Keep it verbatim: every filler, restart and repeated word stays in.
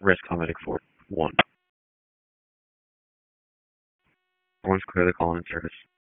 Risk Climatic Fort one. Orange clear the call in service.